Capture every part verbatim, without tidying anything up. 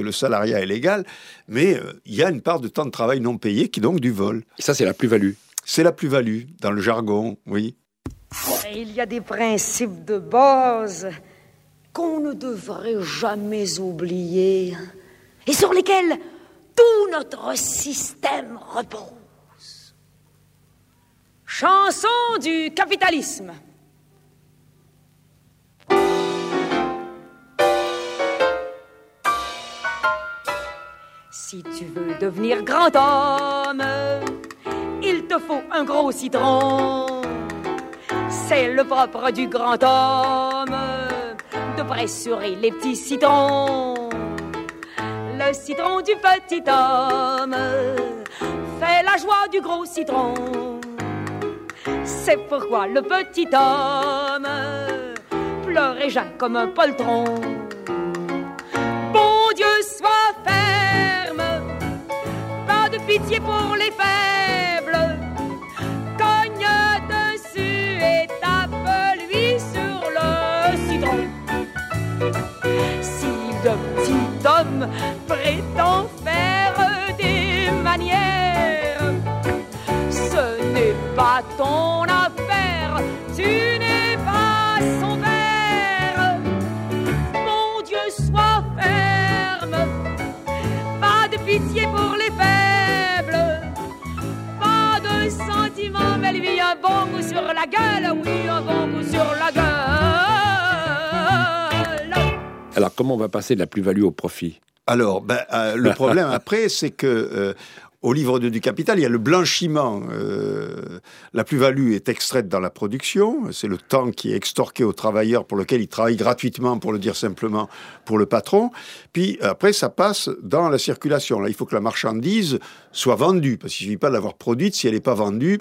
le salariat est légal, mais euh, il y a une part de temps de travail non payé qui est donc du vol. Et ça, c'est la plus-value. C'est la plus-value, dans le jargon, oui. Il y a des principes de base qu'on ne devrait jamais oublier et sur lesquels tout notre système repose. Chanson du capitalisme. Si tu veux devenir grand homme, il te faut un gros citron. C'est le propre du grand homme de pressurer les petits citrons. Le citron du petit homme fait la joie du gros citron. C'est pourquoi le petit homme pleure et geint comme un poltron. Bon Dieu, sois ferme, pas de pitié pour les faibles. Cogne dessus et tape-lui sur le citron. Si le petit homme prétend faire des manières, ce n'est pas ton affaire, tu n'es pas son père. Mon Dieu, sois ferme, pas de pitié pour les faibles, pas de sentiment, mais lui un bon coup sur la gueule, oui, un bon coup sur la gueule. Alors, comment on va passer de la plus-value au profit ? Alors, ben, euh, le problème après, c'est que euh, au livre deux du Capital, il y a le blanchiment. Euh, la plus-value est extraite dans la production. C'est le temps qui est extorqué aux travailleurs pour lequel ils travaillent gratuitement, pour le dire simplement, pour le patron. Puis après, ça passe dans la circulation. Là, il faut que la marchandise soit vendue, parce qu'il ne suffit pas de l'avoir produite. Si elle n'est pas vendue,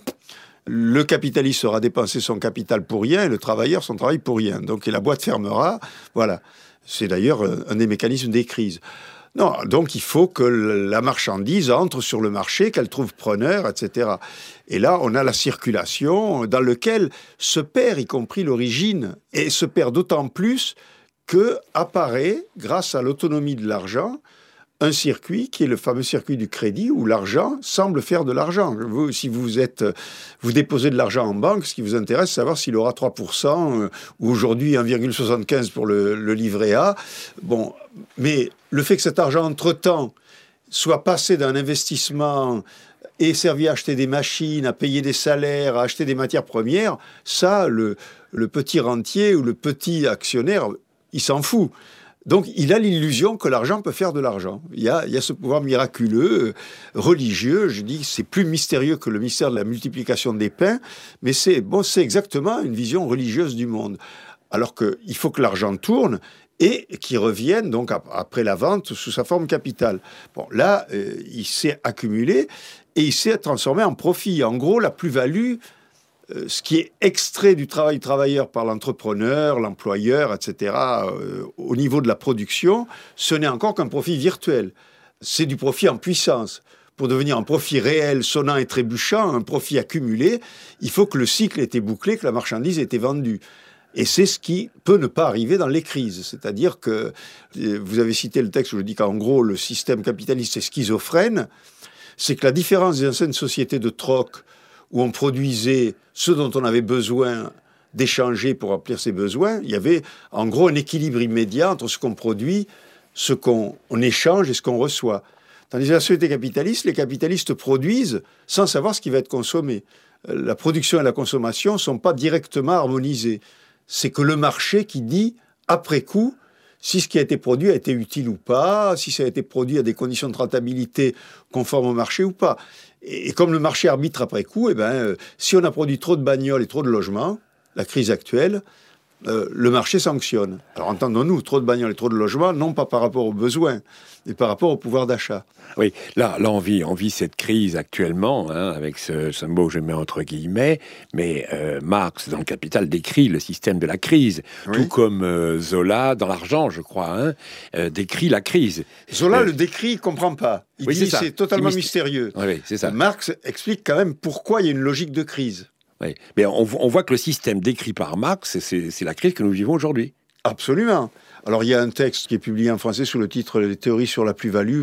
le capitaliste aura dépensé son capital pour rien et le travailleur son travail pour rien. Donc, et la boîte fermera. Voilà. C'est d'ailleurs un des mécanismes des crises. Non, donc il faut que la marchandise entre sur le marché, qu'elle trouve preneur, et cetera. Et là, on a la circulation dans laquelle se perd, y compris l'origine, et se perd d'autant plus que apparaît, grâce à l'autonomie de l'argent, un circuit qui est le fameux circuit du crédit où l'argent semble faire de l'argent. Vous, si vous êtes, vous déposez de l'argent en banque, ce qui vous intéresse, c'est savoir s'il aura trois pour cent euh, ou aujourd'hui un virgule soixante-quinze pour le, le livret A. Bon, mais le fait que cet argent, entre-temps, soit passé d'un investissement et servi à acheter des machines, à payer des salaires, à acheter des matières premières, ça, le, le petit rentier ou le petit actionnaire, il s'en fout. Donc, il a l'illusion que l'argent peut faire de l'argent. Il y a, il y a ce pouvoir miraculeux, euh, religieux. Je dis, c'est plus mystérieux que le mystère de la multiplication des pains, mais c'est bon, c'est exactement une vision religieuse du monde. Alors qu'il faut que l'argent tourne et qu'il revienne donc après la vente sous sa forme capitale. Bon, là, euh, il s'est accumulé et il s'est transformé en profit. En gros, la plus-value, Euh, ce qui est extrait du travail travailleur par l'entrepreneur, l'employeur, et cetera, euh, au niveau de la production, ce n'est encore qu'un profit virtuel. C'est du profit en puissance. Pour devenir un profit réel, sonnant et trébuchant, un profit accumulé, il faut que le cycle ait été bouclé, que la marchandise ait été vendue. Et c'est ce qui peut ne pas arriver dans les crises. C'est-à-dire que, vous avez cité le texte où je dis qu'en gros, le système capitaliste est schizophrène, c'est que la différence des anciennes sociétés de troc, où on produisait ce dont on avait besoin d'échanger pour remplir ses besoins, il y avait en gros un équilibre immédiat entre ce qu'on produit, ce qu'on on échange et ce qu'on reçoit. Tandis que la société capitaliste, les capitalistes produisent sans savoir ce qui va être consommé. La production et la consommation ne sont pas directement harmonisées. C'est que le marché qui dit, après coup, si ce qui a été produit a été utile ou pas, si ça a été produit à des conditions de rentabilité conformes au marché ou pas. Et comme le marché arbitre après coup, eh ben, euh, si on a produit trop de bagnoles et trop de logements, la crise actuelle, euh, le marché sanctionne. Alors entendons-nous, trop de bagnoles et trop de logements, non pas par rapport aux besoins, mais par rapport au pouvoir d'achat. Oui, là, là on, vit, on vit cette crise actuellement, hein, avec ce, ce mot que je mets entre guillemets, mais euh, Marx, dans le Capital, décrit le système de la crise, oui. Tout comme euh, Zola, dans l'Argent, je crois, hein, euh, décrit la crise. Zola euh, le décrit, il ne comprend pas. Il oui, dit c'est, c'est totalement c'est mystérieux. Oui, oui, c'est ça. Marx explique quand même pourquoi il y a une logique de crise. Oui. Mais on, on voit que le système décrit par Marx, c'est, c'est la crise que nous vivons aujourd'hui. Absolument. Alors il y a un texte qui est publié en français sous le titre « Les théories sur la plus-value ».